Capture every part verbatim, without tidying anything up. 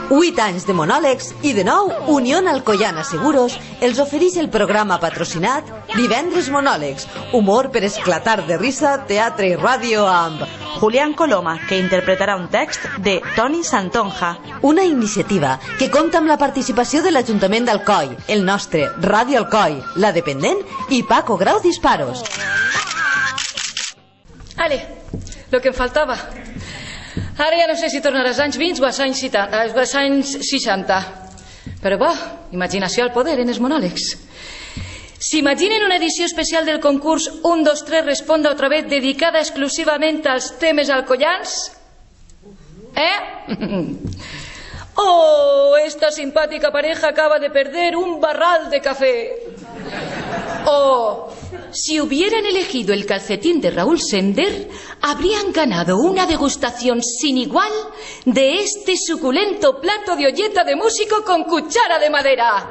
Huit anys de monòlegs i de nou Unión Alcoyana Seguros els ofereix el programa patrocinat Divendres Monòlegs, humor per esclatar de risa, teatre i ràdio amb Julián Coloma, que interpretarà un text de Toni Santonja. Una iniciativa que compta amb la participació de l'Ajuntament d'Alcoi, el nostre Ràdio Alcoi, La Dependent i Paco Grau Disparos. Ale, lo que em faltava. Ara ja no sé si tornarà als anys vint o als anys, als anys seixanta. Però bo, imaginació al poder en els monòlegs. S'imaginen una edició especial del concurs un, dos, tres, responda otra vez dedicada exclusivament als temes alcoyans? ¿Eh? Oh, esta simpática pareja acaba de perder un barral de café. Oh, si hubieran elegido el calcetín de Raúl Sender, habrían ganado una degustación sin igual de este suculento plato de olleta de músico con cuchara de madera.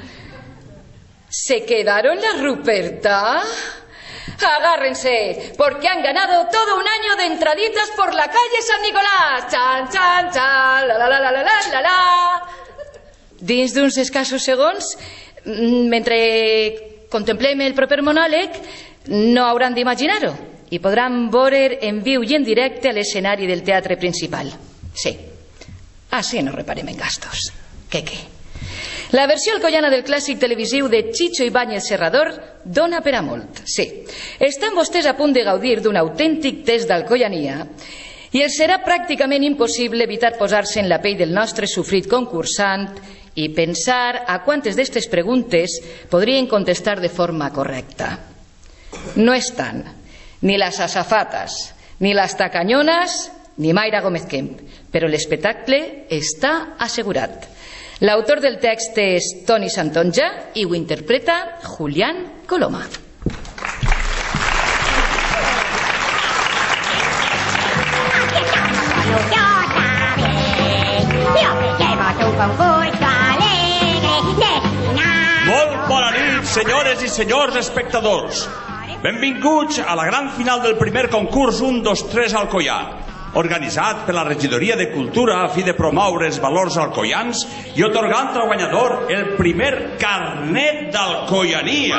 ¿Se quedaron la Ruperta? Agárrense, porque han ganado todo un año de entraditas por la calle San Nicolás. Chan, chan, chan, la, la, la, la, la, la, la. Dins d'uns escassos segons, mentre contemplem el proper monòleg, no hauran d'imaginar-ho i podran veure en viu i en directe a l'escenari del teatre principal. Sí, així no reparem en gastos. Què, què? La versió alcoiana del clàssic televisiu de Chicho Ibáñez Serrador dona per a molt, sí. Estan vostès a punt de gaudir d'un autèntic test d'alcoiania i els serà pràcticament impossible evitar posar-se en la pell del nostre sofrit concursant i pensar a quantes d'estes preguntes podrien contestar de forma correcta. No estan ni les asafates, ni les tacanyones, ni Mayra Gómez Kemp, però l'espectacle està assegurat. L'autor del text és Toni Santonja i ho interpreta Julián Coloma. Molt bona nit, senyores i senyors espectadors. Benvinguts a la gran final del primer concurs un, dos, tres Alcoià, organitzat per la Regidoria de Cultura a fi de promoure els valors alcoians i otorgant al guanyador el primer carnet d'alcoiania.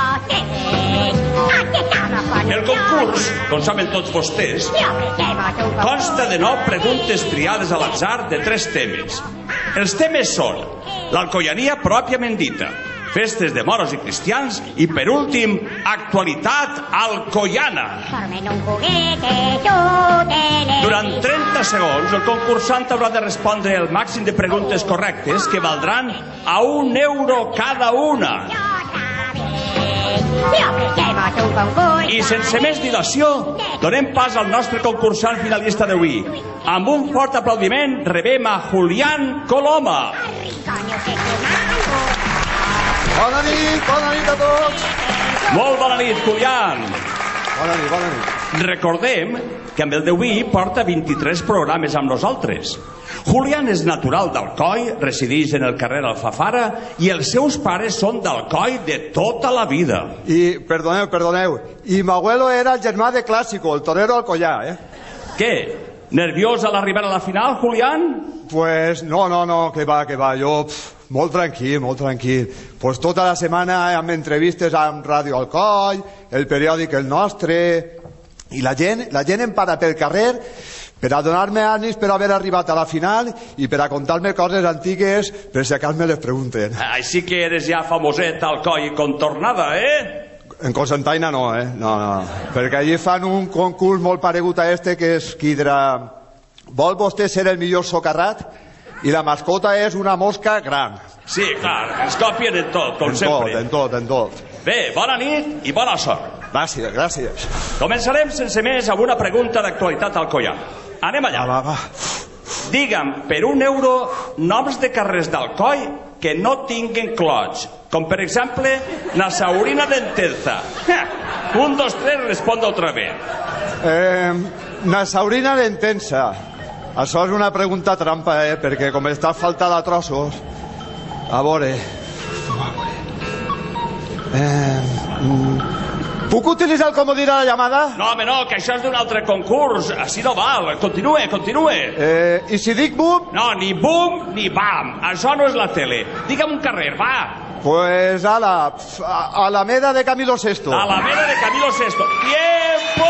El concurs, com saben tots vostès, consta de nou preguntes triades a l'atzar de tres temes. Els temes són l'alcoiania pròpiament dita, festes de moros i cristians i, per últim, actualitat alcoiana. Durant trenta segons, el concursant haurà de respondre el màxim de preguntes correctes que valdran a un euro cada una. I sense més dilació, donem pas al nostre concursant finalista d'avui. Amb un fort aplaudiment rebem a Julián Coloma. Bona nit, bona nit a tots. Molt bona nit, Julián. Bona nit, bona nit. Recordem que amb el d'avui porta vint-i-tres programes amb nosaltres. Julián és natural d'Alcoi, resideix en el carrer Alfafara i els seus pares són d'Alcoi de tota la vida. I, perdoneu, perdoneu, i mi abuelo era el germà de Clásico, el torero alcoià, eh? Què? Nerviós a l'arribar a la final, Julián? Pues no, no, no, que va, que va, jo... Pff, molt tranquil, molt tranquil. Pues tota la setmana amb entrevistes amb Ràdio Alcoi, el periòdic El Nostre, i la gent, la gent em para pel carrer per a donar-me ànims per haver arribat a la final i per a contar-me coses antigues per si acaso me les pregunten. Així que eres ja famoset Alcoi con tornada, eh? En Cocentaina no, eh? No, no. Perquè allí fan un concurs molt paregut a este que és qui dirà: vol vostè ser el millor socarrat? I la mascota és una mosca gran. Sí, clar, ens copien en tot, com en sempre. En tot, en tot, en tot. Bé, bona nit i bona sort. Gràcies, gràcies. Començarem sense més amb una pregunta d'actualitat alcoià. Anem allà. Va, va, va. Digue'm, per un euro, noms de carrers d'Alcoi que no tinguen clots. Com, per exemple, Nasaurina d'Entenza. Un, dos, tres, responda otra vez. Eh, Nasaurina d'Entenza. Això és una pregunta trampa, eh? Perquè com està faltada a trossos... A veure... Eh, Puc utilitzar el comodí de la llamada? No, home, no, que això és d'un altre concurs. Així no val. Continue, continue. Eh, I si dic bum? No, ni bum ni bam. Això no és la tele. Digue'm un carrer, va. Pues a la... a Alameda de Camilo sexto. Alameda de Camilo sexto. ¡Tiempo!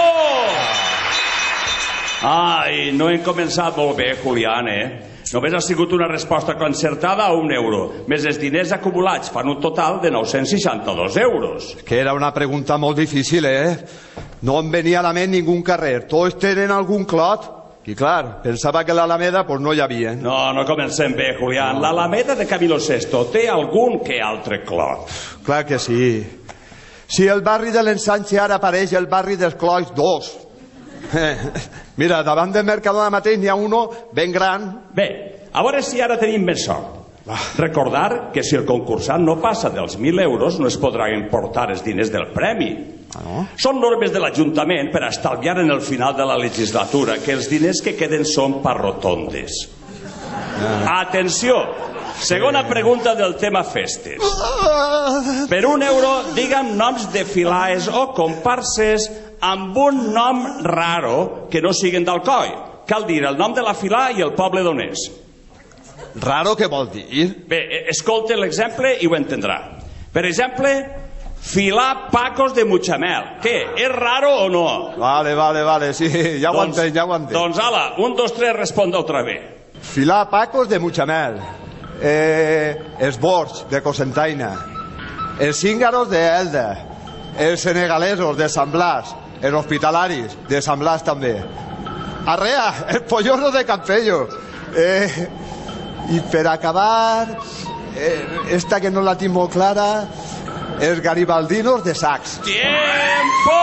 Ai, no hem començat molt bé, Julián, eh? Només ha sigut una resposta concertada a un euro, més els diners acumulats fan un total de nou-cents seixanta-dos euros. Que era una pregunta molt difícil, eh? No em venia a la ment ningú carrer. Tots tenen algun clot. I clar, pensava que l'Alameda pues, no hi havia. No, no comencem bé, Julián. L'Alameda de Camilo sexto té algun que altre clot. Clar que sí. Si el barri de l'Ensanche ara apareix el barri dels Clois dos. Mira, davant del Mercadona mateix n'hi ha uno ben gran. Bé, a veure si ara tenim més sort. Recordar que si el concursant no passa dels mil euros no es podrà emportar els diners del premi. Ah, no? Són normes de l'Ajuntament per estalviar en el final de la legislatura que els diners que queden són per rotondes. Ah. Atenció! Segona pregunta del tema festes. Per un euro, digue'm noms de filaes o comparses amb un nom raro que no siguin d'Alcoi. Cal dir el nom de la filà i el poble d'on és. Raro què vol dir? Bé, escolta l'exemple i ho entendrà. Per exemple, filà Pacos de Mutxamel. Què, és raro o no? Vale, vale, vale, sí, ja ho doncs, entenc, ja ho entenc. Doncs ala, un, dos, tres, responda otra vez. Filà Pacos de Mutxamel. Eh, els Bords de Cocentaina. Els Cíngaros de Elda. Els senegalesos de Sant Blas. Els hospitalaris de Sant Blas també. Arrea, el polloso de Campello. Eh, I per acabar, eh, esta que no la tinc molt clara, els garibaldinos de Sacs. ¡Tiempo!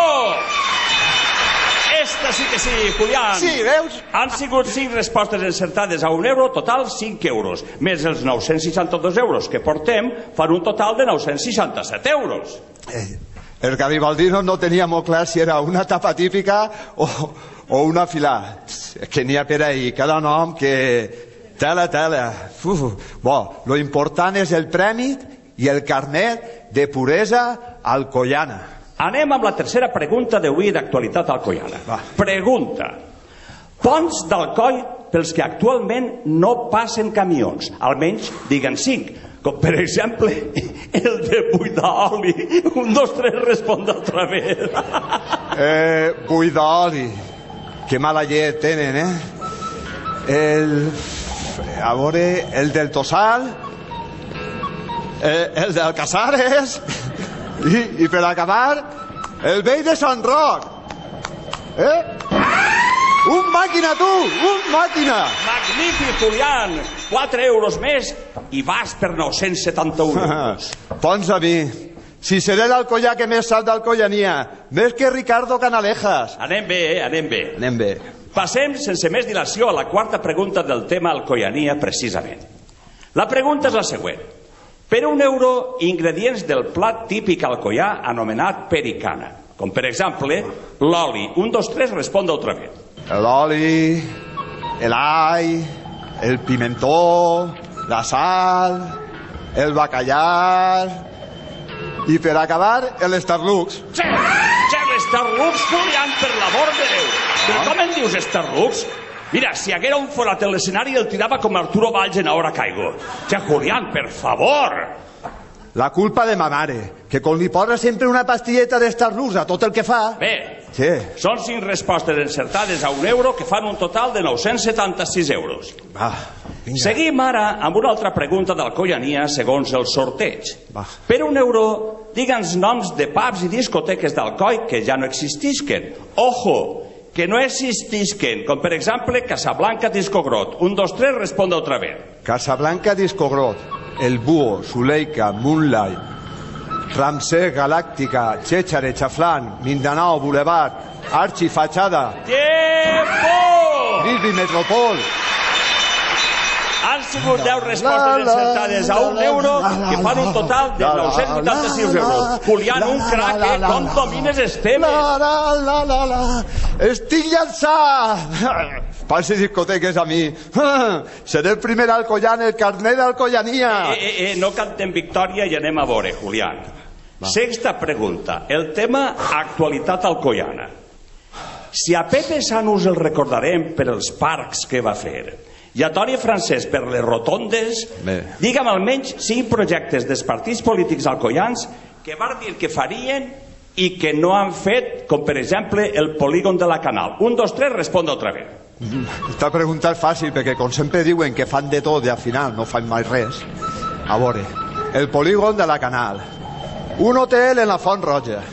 Esta sí que sí, Julián. Sí, veus? Han sigut cinc respostes encertades a un euro, total cinc euros. Més els nou-cents seixanta-dos euros que portem fan un total de nou-cents seixanta-set euros. Eh, els garibaldinos no tenia molt clar si era una tapa típica o, o una filà. Que n'hi ha per ahí, cada nom que... Tela, tela. Uf. Bo, lo important és el premi i el carnet de puresa alcoiana. Anem amb la tercera pregunta d'avui d'actualitat alcoiana. Va. Pregunta. Ponts d'Alcoi pels que actualment no passen camions. Almenys diguen cinc. Com per exemple el de Buidoli. Un, dos, tres, responda otra vez. Eh, Buidoli. Que mala llet tenen, eh? El... A veure, el del Tossal, eh, el del Casares i, i per acabar el vell de Sant Roc. Eh? Un màquina, tu! Un màquina! Magnífic, Julián! quatre euros més i vas per nou-cents setanta-un euros. Pons a mi. Si seré l'alcoià que més sap d'alcoiania, més que Ricardo Canalejas. Anem bé, eh? Anem bé. Anem bé. Passem sense més dilació a la quarta pregunta del tema alcoiania, precisament. La pregunta és la següent. Per un euro, ingredients del plat típic alcoià anomenat pericana. Com per exemple, l'oli. Un, dos, tres, responda otra vez. L'oli, l'all, el pimentó, la sal, el bacallà i per acabar, l'estarlux. Sí, sí, l'estarlux, Julián, per l'amor de Déu. Però com en dius Starlux? Mira, si haguera un forat en l'escenari el tirava com Arturo Valls en Ahora Caigo. Che, Julián, per favor! La culpa de ma mare, que com li posa sempre una pastilleta de Starlux a tot el que fa... Bé, sí. Són cinc respostes encertades a un euro que fan un total de nou-cents setanta-sis euros. Va, vinga. Seguim ara amb una altra pregunta d'alcoiania segons el sorteig. Va. Per un euro, digue'ns noms de pubs i discoteques d'Alcoi que ja no existisquen. Ojo! Que no existisquen, com per exemple Casablanca Discogrot. Un, dos, tres, responda otra vez. Casablanca Discogrot, El Búho, Zuleika, Moonlight, Ramsès Galàctica, Chéchare, Chaflán, Mindanao, Boulevard, Archi, Fachada, ¡Tiempo! Grisby, Metropol. Han sigut deu respostes encertades a un euro que fan un total de nou-cents vuitanta-sis euros. Julián, un crac, eh? Com domines els temes? La, la, la, la, la. Estic llançat! Passa discoteques a mi. Seré el primer alcoià en el carnet d'alcoiania. Eh, eh, eh, no cantem victòria i anem a veure, Julián. Sexta pregunta. El tema actualitat alcoiana. Si a Pepe Sanus el recordarem per els parcs que va fer i a Toni Francesc per les rotondes, digue'm almenys cinc projectes dels partits polítics alcoians que van dir que farien i que no han fet, com per exemple el polígon de la Canal. Un, dos, tres, responda otra vez. Esta pregunta és fàcil perquè com sempre diuen que fan de tot i al final no fan mai res. A veure, el polígon de la Canal, un hotel en la Font Roja,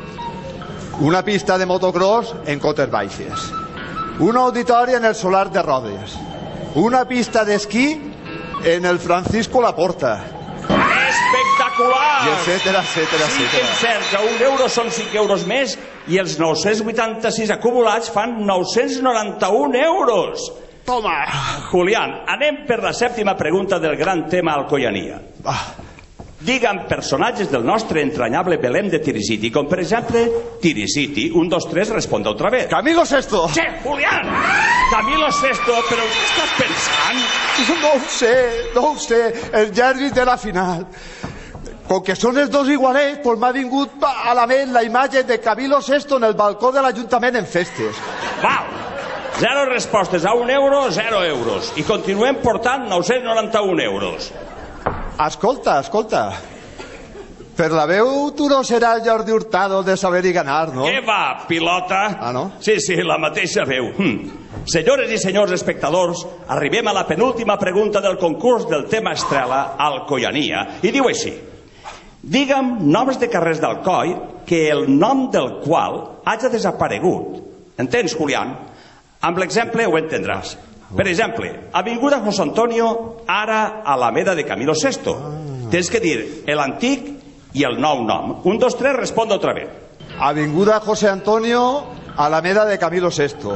una pista de motocross en Cotes Baixes, un auditori en el Solar de Rodes, una pista d'esquí en el Francisco Laporta. Espectacular! I etcètera, etcètera, sí que etcètera. és cert que un euro són cinc euros més i els nou-cents vuitanta-sis acumulats fan nou-cents noranta-un euros. Toma! Julián, anem per la sèptima pregunta del gran tema alcoiania. Ah. Digue'm personatges del nostre entranyable Belém de Tirisiti, com per exemple Tirisiti. Un, dos, tres, responda otra vez. Camilo Sesto! Che, Julián! Camilo Sesto, però què estàs pensant? No ho sé, no ho sé. El Jervis de la final. Com que són els dos igualets, doncs m'ha vingut a la ment la imatge de Camilo Sesto en el balcó de l'Ajuntament en festes. Val! Zero respostes a un euro, zero euros. I continuem portant nou-cents noranta-un euros. Escolta, escolta. Per la veu tu no seràs Jordi Hurtado de Saber i Ganar, no? Què va, pilota? Ah, no? Sí, sí, la mateixa veu. Hm. Senyores i senyors espectadors, arribem a la penúltima pregunta del concurs del tema estrella, Alcoiania, i diu així. Digue'm noms de carrers d'Alcoi que el nom del qual hagi desaparegut. Entens, Julián? Amb l'exemple ho entendràs. Per exemple, Avinguda José Antonio, ara Alameda de Camilo Sesto. Tens que dir l'antic i el nou nom. Un, dos, tres, responda otra vez. Avinguda José Antonio, Alameda de Camilo Sesto.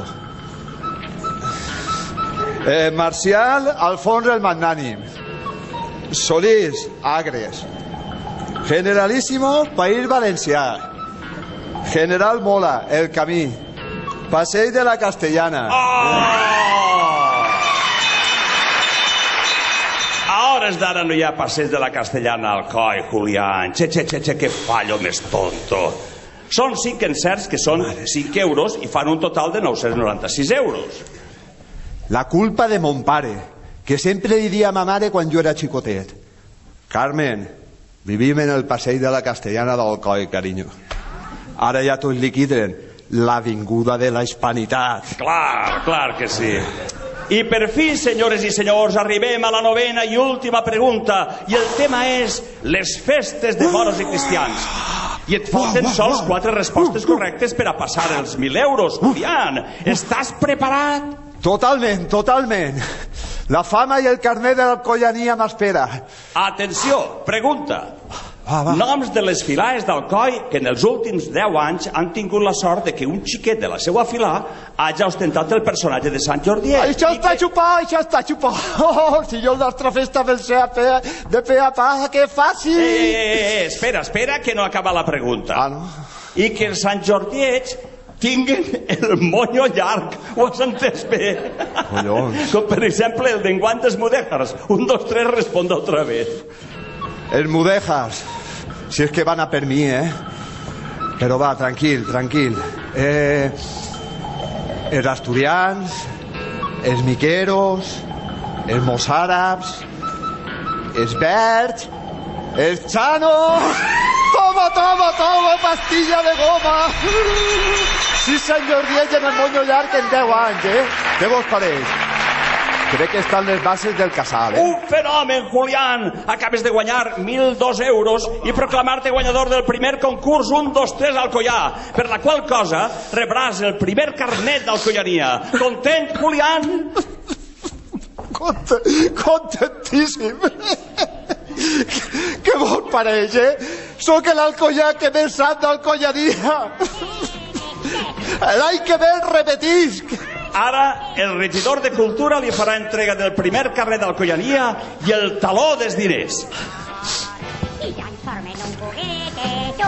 Eh, Marcial, Alfons el Magnànim. Solís, Agres. Generalísimo, País Valencià. General Mola, El Camí. Passeig de la Castellana. Oh! A hores d'ara no hi ha passeig de la Castellana al Alcoi, Julián. Che, che, che, che, que fallo més tonto. Són cinc encerts que són cinc euros i fan un total de nou-cents noranta-sis euros. La culpa de mon pare, que sempre diria a ma mare quan jo era xicotet. Carmen, vivim en el passeig de la Castellana d'Alcoi, carinyo. Ara ja tots li quiten l'avinguda de la hispanitat. Clar, clar que sí. I per fi, senyores i senyors, arribem a la novena i última pregunta, i el tema és les festes de moros i cristians. I et falten sols quatre respostes correctes per a passar els mil euros. Julián, estàs preparat? Totalment, totalment. La fama i el carnet de l'Alcoiania m'espera. Atenció, pregunta. Va, va. Noms de les filaes d'Alcoi que en els últims deu anys han tingut la sort de que un xiquet de la seva filà hagi ostentat el personatge de Sant Jordi. Això està que... xupat, això està xupat. Oh, si jo la nostra festa pel ser de pe a pa, que fàcil. Eh, eh, eh, espera, espera, que no acaba la pregunta. Ah, no? I que els Sant Jordiets tinguen el monyo llarg. Ho has entès bé? Collons. Com per exemple el d'enguant dels Mudèjars. Un, dos, tres, responda otra vez. Els Mudèjars. Si és que van a per mi, eh? Però va, tranquil, tranquil. Eh, els asturians, els miqueros, els mossàrabs, els verds, els xanos... Toma, toma, toma, pastilla de goma! Sí, Sant Jordi en el monyo llarg en deu anys, eh? Què vos pareix? Crec que estan les bases del casal, eh? Un fenomen, Julián! Acabes de guanyar mil dos euros i proclamar-te guanyador del primer concurs un, dos, tres Alcoià, per la qual cosa rebràs el primer carnet d'Alcoiania. Content, Julián? Content, contentíssim! Què vos pareix, eh? Soc l'Alcoià que més sap d'Alcoiania! L'any que ve repetisc! Ara el regidor de Cultura li farà entrega del primer carnet d'Alcoiania i el taló dels diners. Y transforma en un juguete tu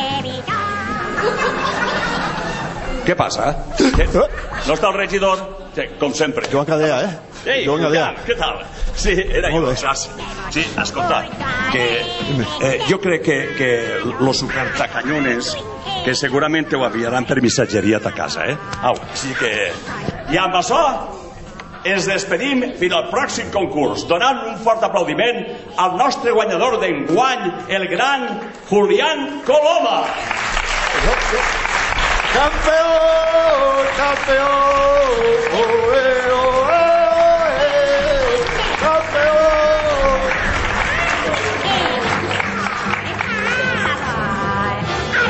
televisor. Què passa? No està el regidor? Sí, com sempre. Joan Cadea, eh? Ei, Joan Cadea. què tal? Sí, era jo, Molt bé. saps? Sí, escolta, que eh, jo crec que, que los supertacanyones que segurament ho enviaran per missatgeria a ta casa, eh? Au, així que... I amb això ens despedim fins al pròxim concurs, donant un fort aplaudiment al nostre guanyador d'enguany, el gran Julián Coloma. ¡Campeón! ¡Campeón! ¡Olé!